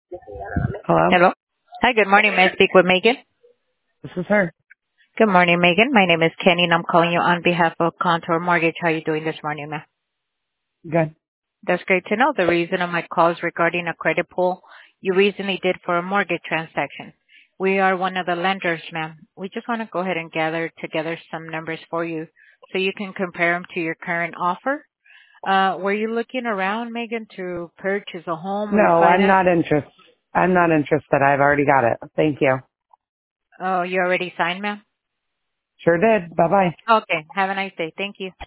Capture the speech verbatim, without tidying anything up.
Hello? Hello. Hi, good morning. May I speak with Megan? This is her. Good morning, Megan. My name is Kenny, and I'm calling you on behalf of Contour Mortgage. How are you doing this morning, ma'am? Good. That's great to know. The reason of my call is regarding a credit pull you recently did for a mortgage transaction. We are one of the lenders, ma'am. We just want to go ahead and gather together some numbers for you so you can compare them to your current offer. Uh, were you looking around, Megan, to purchase a home, No, I'm refinance? not interested. I'm not interested. I've already got it. Thank you. Oh, you already signed, ma'am? Sure did. Bye-bye. Okay. Have a nice day. Thank you.